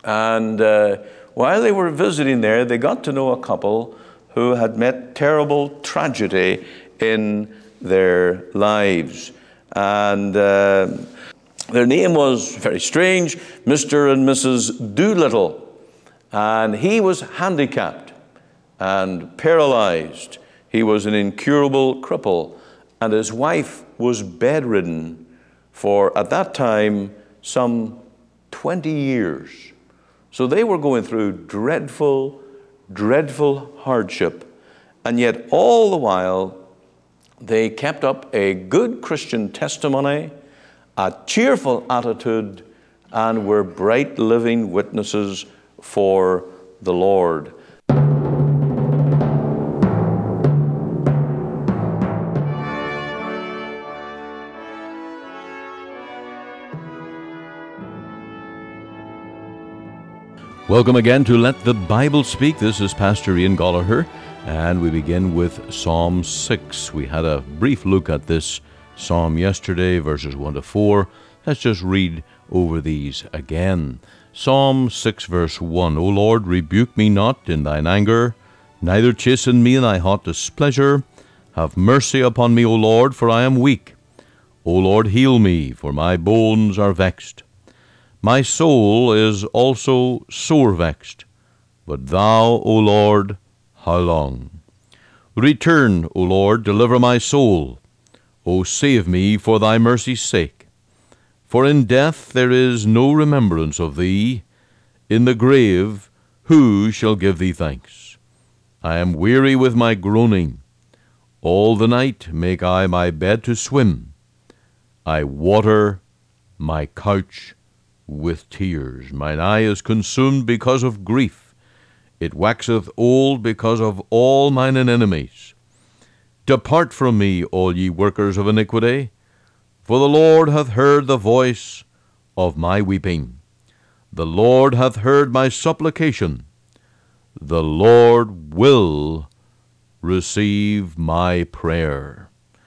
And while they were visiting there, they got to know a couple who had met terrible tragedy in their lives. And their name was very strange, Mr. and Mrs. Doolittle. And he was handicapped and paralyzed. He was an incurable cripple. And his wife was bedridden for, at that time, some 20 years. So they were going through dreadful, dreadful hardship. And yet all the while, they kept up a good Christian testimony, a cheerful attitude, and were bright living witnesses for the Lord. Welcome again to Let the Bible Speak. This is Pastor Ian Gollaher, and we begin with Psalm 6. We had a brief look at this psalm yesterday, verses 1 to 4. Let's just read over these again. Psalm 6, verse 1. O Lord, rebuke me not in thine anger, neither chasten me in thy hot displeasure. Have mercy upon me, O Lord, for I am weak. O Lord, heal me, for my bones are vexed. My soul is also sore vexed. But thou, O Lord, how long? Return, O Lord, deliver my soul. O save me for thy mercy's sake. For in death there is no remembrance of thee. In the grave who shall give thee thanks? I am weary with my groaning. All the night make I my bed to swim. I water my couch with tears. Mine eye is consumed because of grief. It waxeth old because of all mine enemies. Depart from me, all ye workers of iniquity, for the Lord hath heard the voice of my weeping. The Lord hath heard my supplication. The Lord will receive my prayer.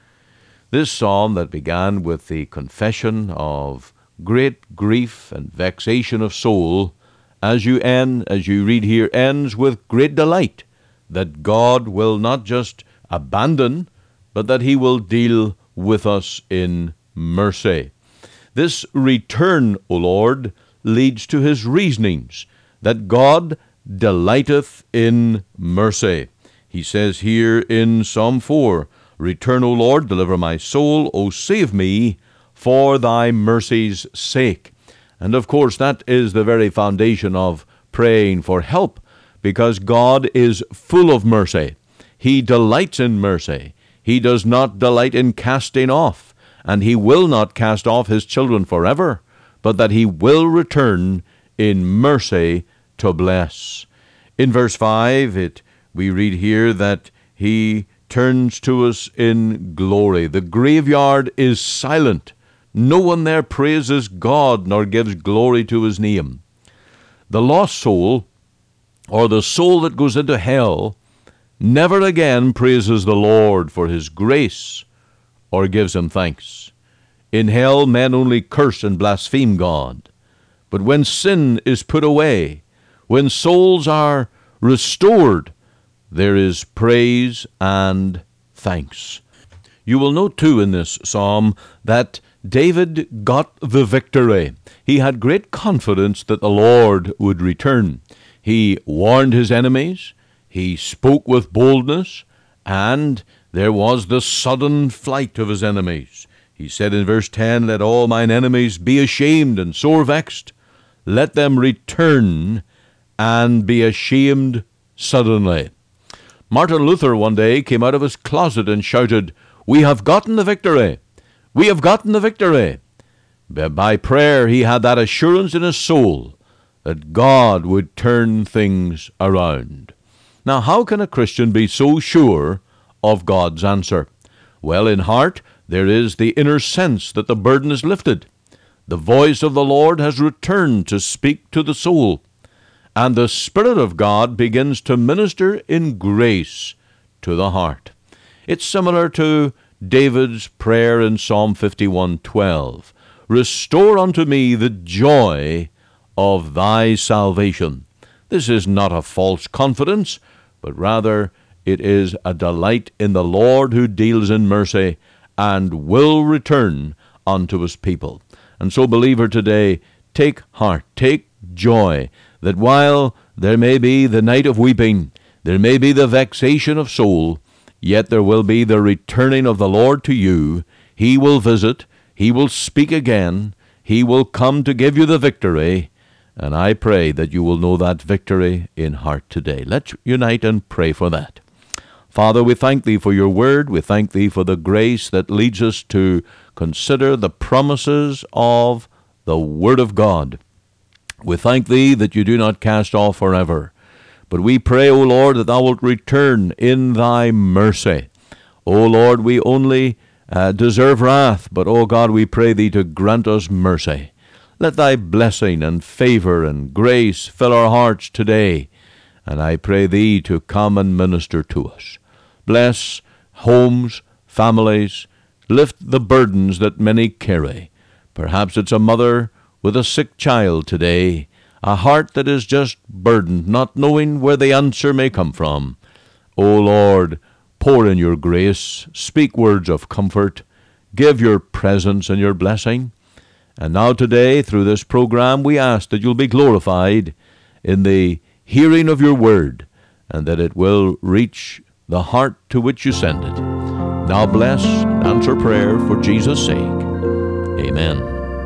This psalm that began with the confession of great grief and vexation of soul, as you read here, ends with great delight that God will not just abandon, but that he will deal with us in mercy. This return, O Lord, leads to his reasonings, that God delighteth in mercy. He says here in Psalm 4, Return, O Lord, deliver my soul, O save me, for thy mercy's sake. And of course, that is the very foundation of praying for help, because God is full of mercy. He delights in mercy. He does not delight in casting off, and he will not cast off his children forever, but that he will return in mercy to bless. In verse 5, we read here that he turns to us in glory. The graveyard is silent. No one there praises God nor gives glory to his name. The lost soul, or the soul that goes into hell, never again praises the Lord for his grace or gives him thanks. In hell, men only curse and blaspheme God. But when sin is put away, when souls are restored, there is praise and thanks. You will note, too, in this psalm that David got the victory. He had great confidence that the Lord would return. He warned his enemies, he spoke with boldness, and there was the sudden flight of his enemies. He said in verse 10, Let all mine enemies be ashamed and sore vexed. Let them return and be ashamed suddenly. Martin Luther one day came out of his closet and shouted, We have gotten the victory! We have gotten the victory. By prayer, he had that assurance in his soul that God would turn things around. Now, how can a Christian be so sure of God's answer? Well, in heart, there is the inner sense that the burden is lifted. The voice of the Lord has returned to speak to the soul, and the Spirit of God begins to minister in grace to the heart. It's similar to David's prayer in Psalm 51:12. Restore unto me the joy of thy salvation. This is not a false confidence, but rather it is a delight in the Lord who deals in mercy and will return unto his people. And so, believer, today, take heart, take joy, that while there may be the night of weeping, there may be the vexation of soul, yet there will be the returning of the Lord to you. He will visit, he will speak again, he will come to give you the victory, and I pray that you will know that victory in heart today. Let's unite and pray for that. Father, we thank thee for your word. We thank thee for the grace that leads us to consider the promises of the word of God. We thank thee that you do not cast off forever. But we pray, O Lord, that thou wilt return in thy mercy. O Lord, we only deserve wrath, but, O God, we pray thee to grant us mercy. Let thy blessing and favor and grace fill our hearts today, and I pray thee to come and minister to us. Bless homes, families, lift the burdens that many carry. Perhaps it's a mother with a sick child today, a heart that is just burdened, not knowing where the answer may come from. O Lord, pour in your grace, speak words of comfort, give your presence and your blessing. And now today, through this program, we ask that you'll be glorified in the hearing of your word, and that it will reach the heart to which you send it. Now bless and answer prayer for Jesus' sake. Amen.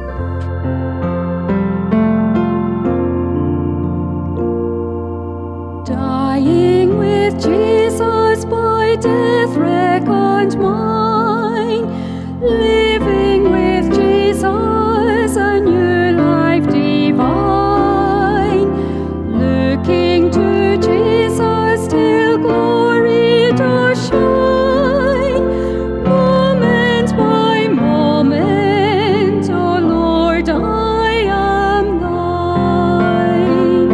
Dying with Jesus by death reckoned mine, living with Jesus a new life divine, looking to Jesus till glory does shine, moment by moment, O Lord, I am thine.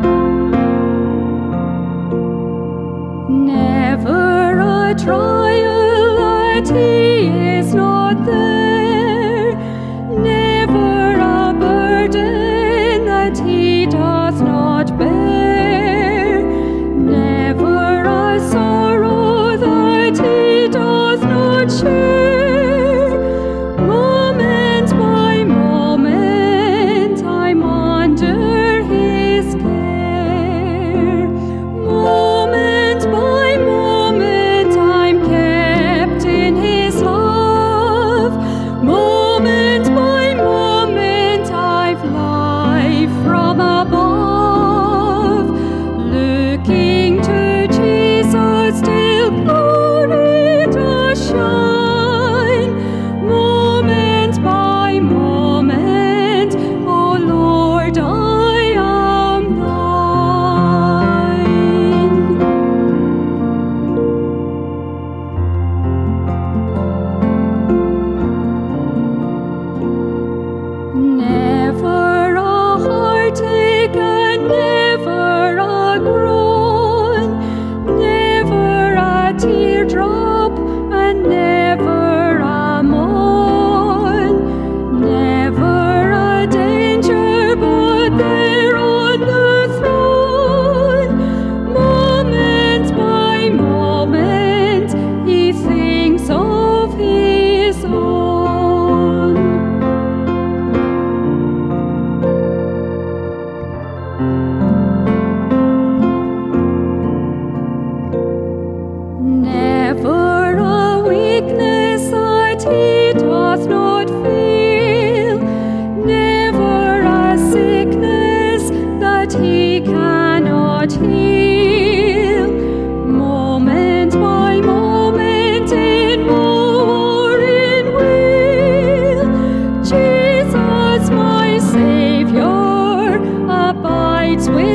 Never a trial that he is not there, never a burden that he doth not bear, never a sorrow that he doth not share. Moment by moment I'm under his care, moment by moment I'm kept in his love, moment by moment I've life from above, looking to Jesus till glory does shine, moment by moment, O Lord, I am thine. Never a heartache and never a groan, never a teardrop and never a moan, never a danger but there on the throne, moment by moment he thinks of his own. Never a weakness that he doth not feel, never a sickness that he cannot heal, moment by moment in woe or in weal, Jesus my Saviour abides with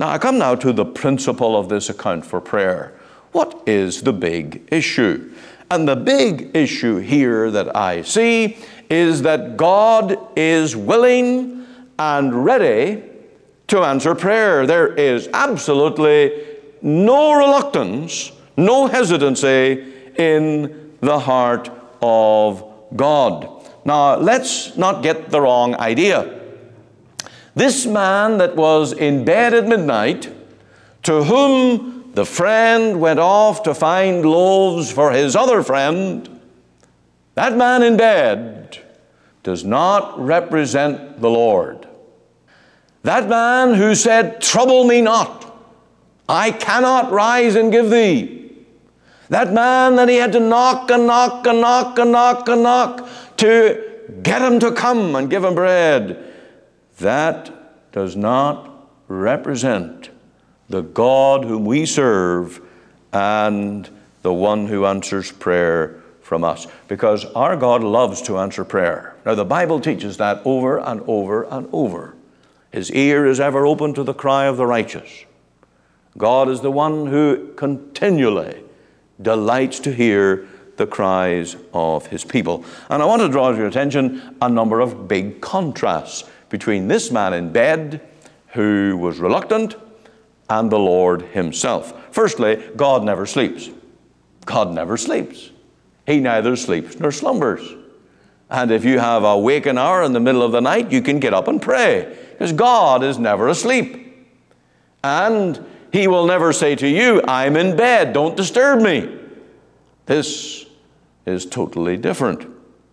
Now, I come now to the principle of this account for prayer. What is the big issue? And the big issue here that I see is that God is willing and ready to answer prayer. There is absolutely no reluctance, no hesitancy in the heart of God. Now, let's not get the wrong idea. This man that was in bed at midnight, to whom the friend went off to find loaves for his other friend, that man in bed does not represent the Lord. That man who said, "Trouble me not, I cannot rise and give thee." That man that he had to knock and knock and knock and knock and knock to get him to come and give him bread. That does not represent the God whom we serve and the one who answers prayer from us. Because our God loves to answer prayer. Now the Bible teaches that over and over and over. His ear is ever open to the cry of the righteous. God is the one who continually delights to hear the cries of his people. And I want to draw to your attention a number of big contrasts between this man in bed who was reluctant and the Lord himself. Firstly, God never sleeps. God never sleeps. He neither sleeps nor slumbers. And if you have a waking hour in the middle of the night, you can get up and pray, because God is never asleep. And he will never say to you, "I'm in bed, don't disturb me." This is totally different.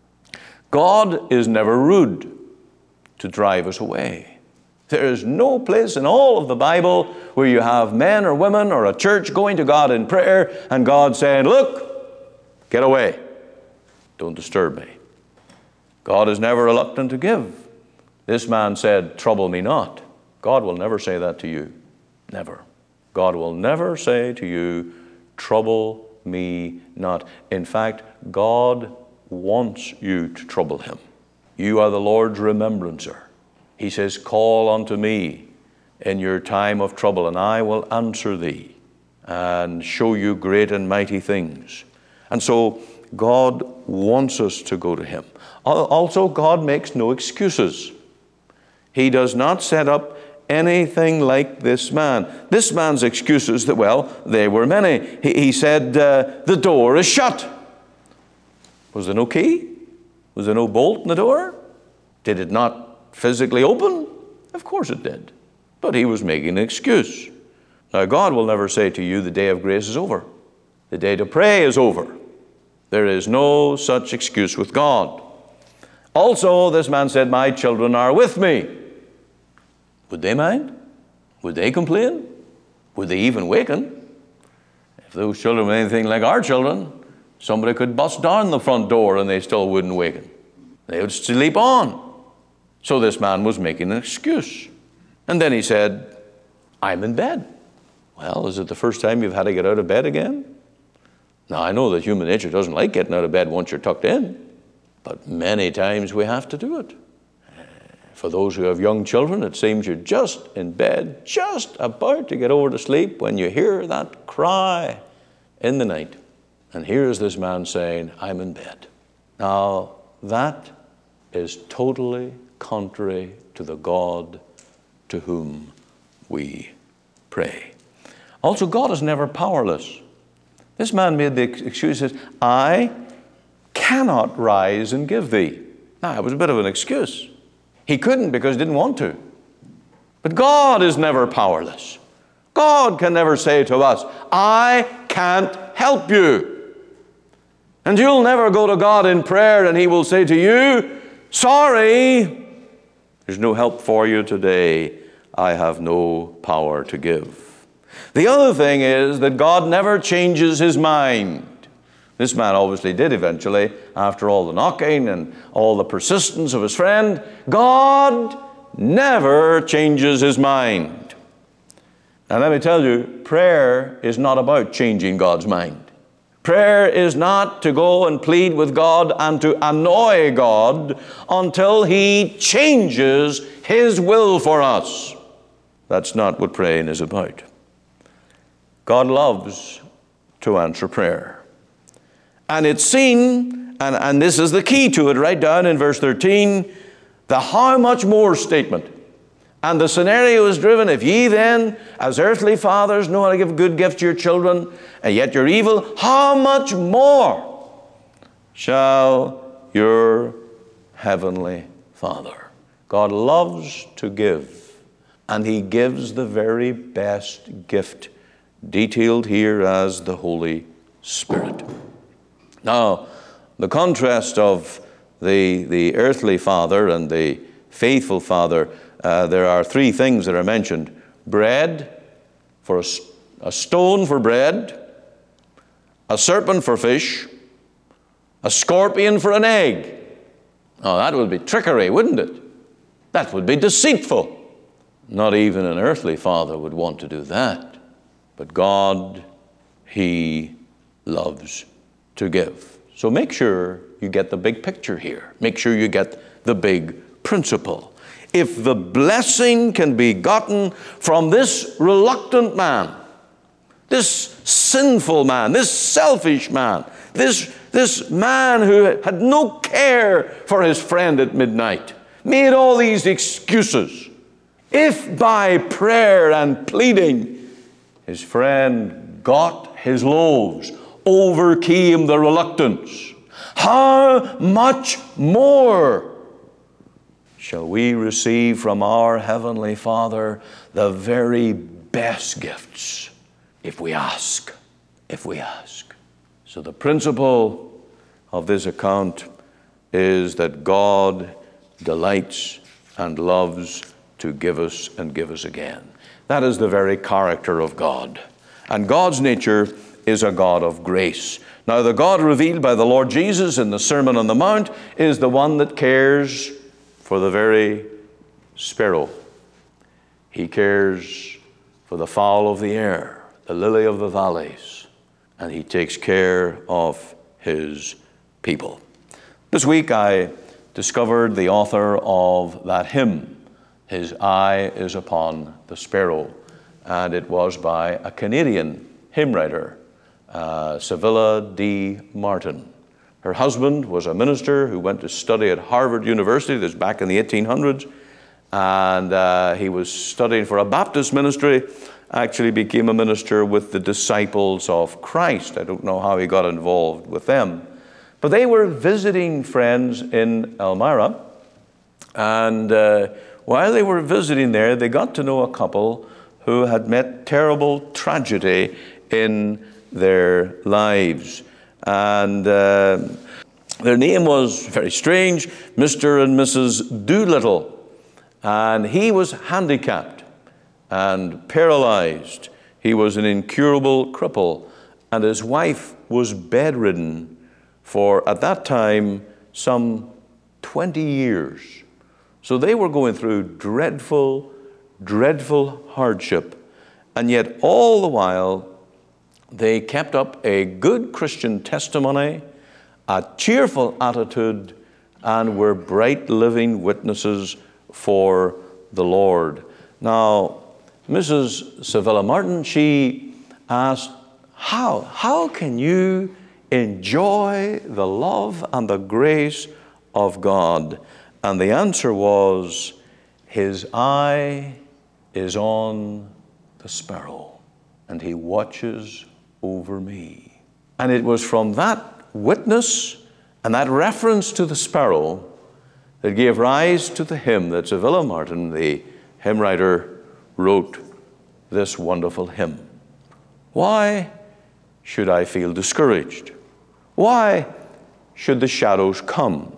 God is never rude to drive us away. There is no place in all of the Bible where you have men or women or a church going to God in prayer and God saying, "Look, get away. Don't disturb me." God is never reluctant to give. This man said, "Trouble me not." God will never say that to you. Never. God will never say to you, "Trouble me not." In fact, God wants you to trouble him. You are the Lord's remembrancer. He says, "Call unto me in your time of trouble, and I will answer thee and show you great and mighty things." And so God wants us to go to him. Also, God makes no excuses. He does not set up anything like this man. This man's excuses, that, well, they were many. He said, "The door is shut." Was there no key? Was there no bolt in the door? Did it not physically open? Of course it did. But he was making an excuse. Now, God will never say to you, "The day of grace is over. The day to pray is over." There is no such excuse with God. Also, this man said, "My children are with me." Would they mind? Would they complain? Would they even waken? If those children were anything like our children, somebody could bust down the front door and they still wouldn't waken. They would sleep on. So this man was making an excuse. And then he said, "I'm in bed." Well, is it the first time you've had to get out of bed again? Now, I know that human nature doesn't like getting out of bed once you're tucked in, but many times we have to do it. For those who have young children, it seems you're just in bed, just about to get over to sleep, when you hear that cry in the night. And here's this man saying, "I'm in bed." Now, that is totally contrary to the God to whom we pray. Also, God is never powerless. This man made the excuse, says, "I cannot rise and give thee." Now, it was a bit of an excuse. He couldn't because he didn't want to. But God is never powerless. God can never say to us, "I can't help you." And you'll never go to God in prayer and he will say to you, "Sorry, there's no help for you today. I have no power to give." The other thing is that God never changes his mind. This man obviously did eventually, after all the knocking and all the persistence of his friend. God never changes his mind. And let me tell you, prayer is not about changing God's mind. Prayer is not to go and plead with God and to annoy God until he changes his will for us. That's not what praying is about. God loves to answer prayer. And it's seen, and this is the key to it, right down in verse 13, the how much more statement. And the scenario is driven, if ye then, as earthly fathers, know how to give good gifts to your children, and yet you're evil, how much more shall your heavenly Father? God loves to give, and He gives the very best gift, detailed here as the Holy Spirit. Now, the contrast of the earthly father and the faithful father, there are three things that are mentioned. Bread, for a stone for bread, a serpent for fish, a scorpion for an egg. Oh, that would be trickery, wouldn't it? That would be deceitful. Not even an earthly father would want to do that. But God, He loves to give. So make sure you get the big picture here. Make sure you get the big principle. If the blessing can be gotten from this reluctant man, this sinful man, this selfish man, this man who had no care for his friend at midnight, made all these excuses, if by prayer and pleading his friend got his loaves, overcame the reluctance, how much more shall we receive from our Heavenly Father the very best gifts if we ask, if we ask. So the principle of this account is that God delights and loves to give us and give us again. That is the very character of God. And God's nature is a God of grace. Now, the God revealed by the Lord Jesus in the Sermon on the Mount is the one that cares for the very sparrow. He cares for the fowl of the air, the lily of the valleys, and He takes care of His people. This week I discovered the author of that hymn, His Eye is Upon the Sparrow, and it was by a Canadian hymn writer, Civilla D. Martin. Her husband was a minister who went to study at Harvard University. This was back in the 1800s. And he was studying for a Baptist ministry, actually became a minister with the Disciples of Christ. I don't know how he got involved with them. But they were visiting friends in Elmira. And while they were visiting there, they got to know a couple who had met terrible tragedy in their lives. And their name was very strange, Mr. and Mrs. Doolittle. And he was handicapped and paralyzed. He was an incurable cripple. And his wife was bedridden for, at that time, some 20 years. So they were going through dreadful, dreadful hardship. And yet all the while, they kept up a good Christian testimony, a cheerful attitude, and were bright living witnesses for the Lord. Now, Mrs. Civilla Martin, she asked, how can you enjoy the love and the grace of God? And the answer was, His eye is on the sparrow, and He watches over me. And it was from that witness and that reference to the sparrow that gave rise to the hymn that Civilla Martin, the hymn writer, wrote this wonderful hymn. Why should I feel discouraged? Why should the shadows come?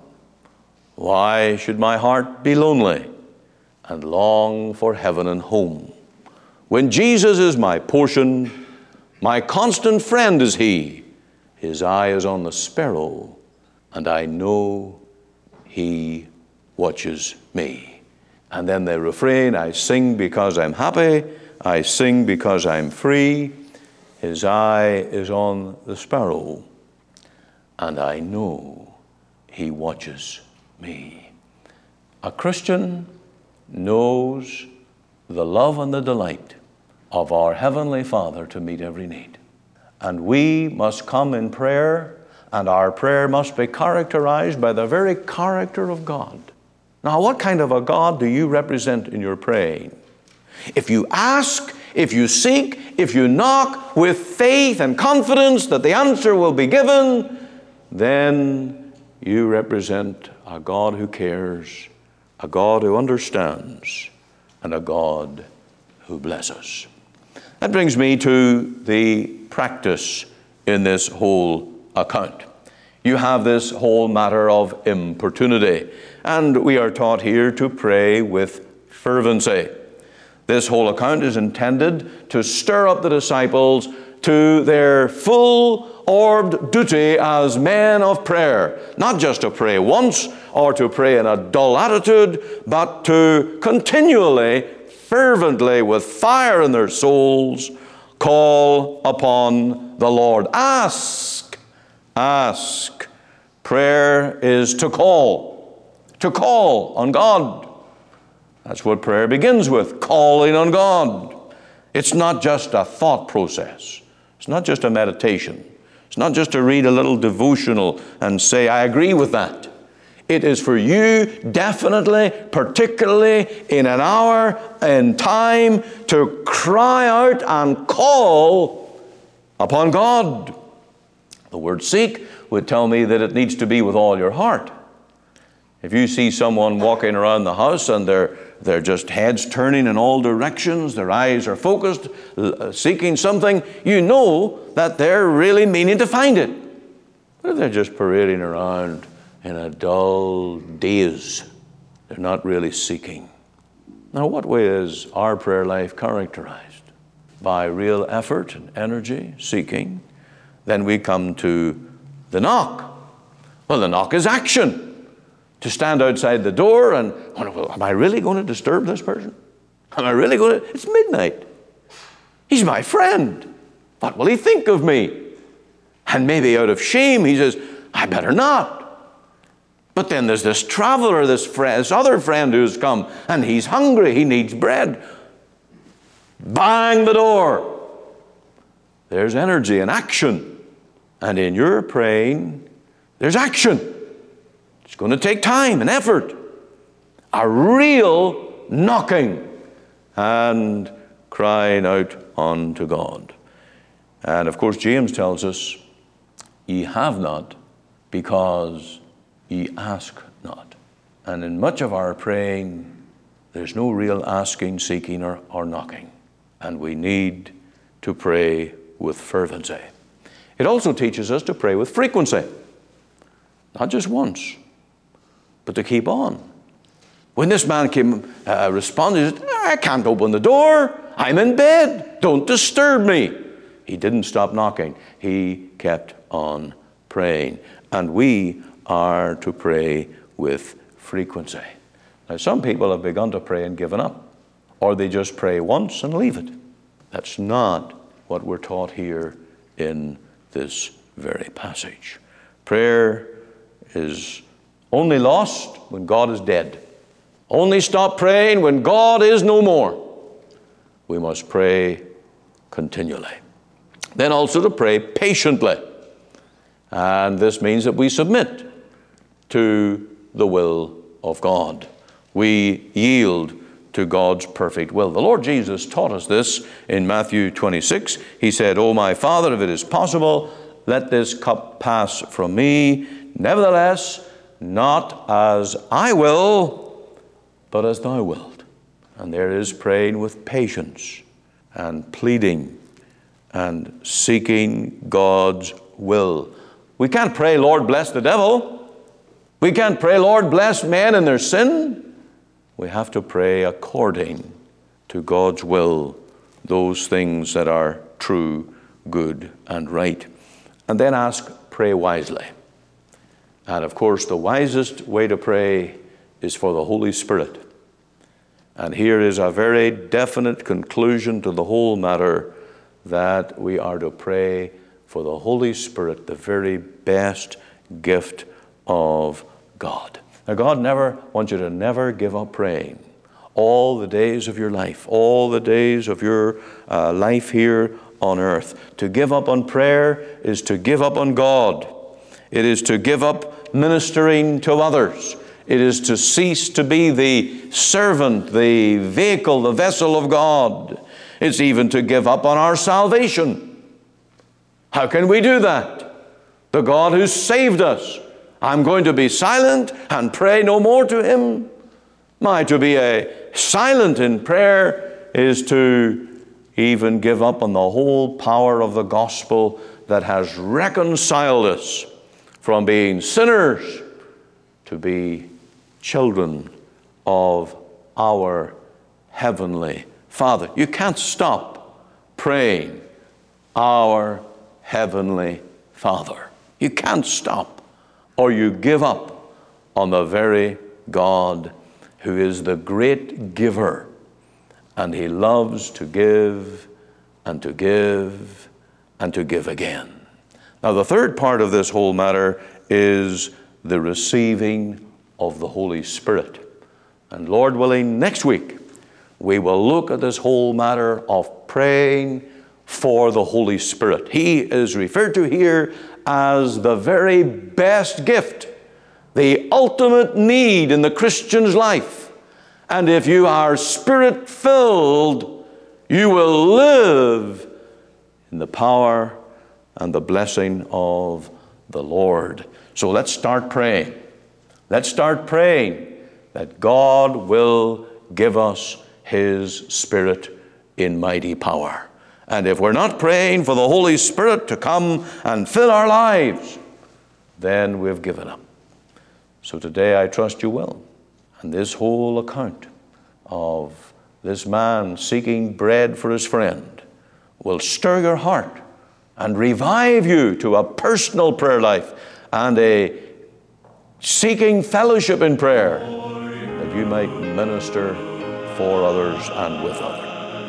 Why should my heart be lonely and long for heaven and home? When Jesus is my portion, my constant friend is He. His eye is on the sparrow, and I know He watches me. And then the refrain, I sing because I'm happy, I sing because I'm free. His eye is on the sparrow, and I know He watches me. A Christian knows the love and the delight of our Heavenly Father to meet every need. And we must come in prayer, and our prayer must be characterized by the very character of God. Now, what kind of a God do you represent in your praying? If you ask, if you seek, if you knock with faith and confidence that the answer will be given, then you represent a God who cares, a God who understands, and a God who blesses. That brings me to the practice in this whole account. You have this whole matter of importunity, and we are taught here to pray with fervency. This whole account is intended to stir up the disciples to their full-orbed duty as men of prayer. Not just to pray once or to pray in a dull attitude, but to continually, fervently, with fire in their souls, call upon the Lord. Ask. Prayer is to call on God. That's what prayer begins with, calling on God. It's not just a thought process. It's not just a meditation. It's not just to read a little devotional and say, I agree with that. It is for you definitely, particularly in an hour, in time, to cry out and call upon God. The word seek would tell me that it needs to be with all your heart. If you see someone walking around the house and they're just heads turning in all directions, their eyes are focused, seeking something, you know that they're really meaning to find it. But if they're just parading around in a dull daze, they're not really seeking. Now, what way is our prayer life characterized? By real effort and energy, seeking. Then we come to the knock. Well, the knock is action. To stand outside the door and, well, am I really going to disturb this person? Am I really going to? It's midnight. He's my friend. What will he think of me? And maybe out of shame, he says, I better not. But then there's this traveler, this other friend who's come, and he's hungry. He needs bread. Bang the door. There's energy and action. And in your praying, there's action. It's going to take time and effort. A real knocking and crying out unto God. And of course, James tells us, ye have not because ye ask not. And in much of our praying, there's no real asking, seeking, or knocking. And we need to pray with fervency. It also teaches us to pray with frequency. Not just once, but to keep on. When this man responded, he said, I can't open the door. I'm in bed. Don't disturb me. He didn't stop knocking. He kept on praying. And we are to pray with frequency. Now, some people have begun to pray and given up, or they just pray once and leave it. That's not what we're taught here in this very passage. Prayer is only lost when God is dead. Only stop praying when God is no more. We must pray continually. Then also to pray patiently. And this means that we submit to the will of God. We yield to God's perfect will. The Lord Jesus taught us this in Matthew 26. He said, O my Father, if it is possible, let this cup pass from me. Nevertheless, not as I will, but as thou wilt. And there is praying with patience and pleading and seeking God's will. We can't pray, Lord, bless the devil. We can't pray, Lord, bless men in their sin. We have to pray according to God's will, those things that are true, good, and right. And then pray wisely. And of course, the wisest way to pray is for the Holy Spirit. And here is a very definite conclusion to the whole matter, that we are to pray for the Holy Spirit, the very best gift of God. Now, God never wants you to never give up praying. all the days of your life, all the days of your life here on earth. To give up on prayer is to give up on God. It is to give up ministering to others. It is to cease to be the servant, the vehicle, the vessel of God. It's even to give up on our salvation. How can we do that? The God who saved us. I'm going to be silent and pray no more to Him. To be silent in prayer is to even give up on the whole power of the gospel that has reconciled us from being sinners to be children of our Heavenly Father. You can't stop praying, our Heavenly Father. You can't stop, or you give up on the very God who is the great giver, and He loves to give and to give and to give again. Now, the third part of this whole matter is the receiving of the Holy Spirit. And Lord willing, next week, we will look at this whole matter of praying for the Holy Spirit. He is referred to here as the very best gift, the ultimate need in the Christian's life. And if you are Spirit-filled, you will live in the power and the blessing of the Lord. So let's start praying. Let's start praying that God will give us His Spirit in mighty power. And if we're not praying for the Holy Spirit to come and fill our lives, then we've given up. So today I trust you will. And this whole account of this man seeking bread for his friend will stir your heart and revive you to a personal prayer life and a seeking fellowship in prayer, that you might minister for others and with others.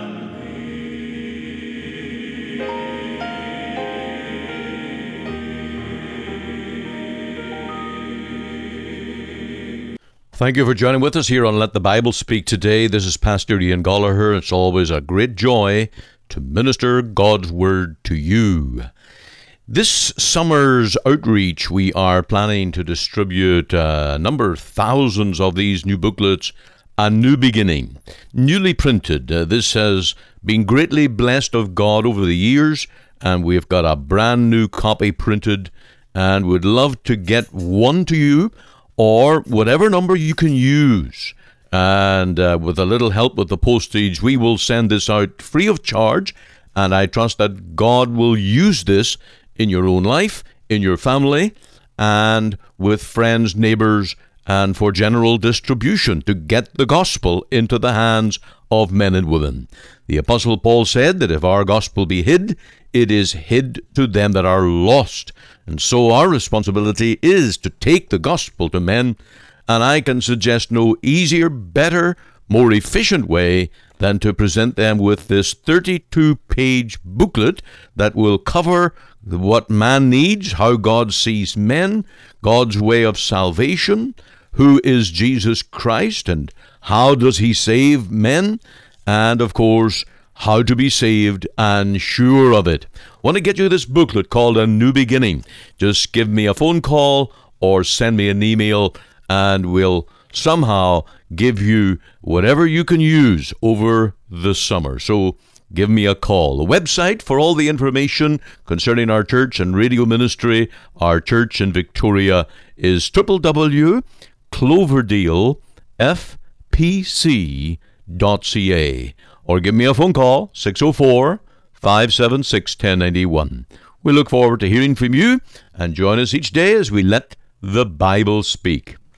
Thank you for joining with us here on Let the Bible Speak today. This is Pastor Ian Gallagher. It's always a great joy to minister God's Word to you. This summer's outreach, we are planning to distribute a number of thousands of these new booklets, A New Beginning, newly printed. This has been greatly blessed of God over the years, and we've got a brand new copy printed, and would love to get one to you, or whatever number you can use. And with a little help with the postage, we will send this out free of charge. And I trust that God will use this in your own life, in your family, and with friends, neighbors, and for general distribution to get the gospel into the hands of men and women. The Apostle Paul said that if our gospel be hid, it is hid to them that are lost. And so our responsibility is to take the gospel to men, and I can suggest no easier, better, more efficient way than to present them with this 32-page booklet that will cover what man needs, how God sees men, God's way of salvation, who is Jesus Christ, and how does He save men, and of course, how to be saved and sure of it. I want to get you this booklet called A New Beginning. Just give me a phone call or send me an email, and we'll somehow give you whatever you can use over the summer. So give me a call. The website for all the information concerning our church and radio ministry, our church in Victoria, is www.cloverdalefpc.ca. Or give me a phone call, 604-576-1091. We look forward to hearing from you, and join us each day as we let the Bible speak.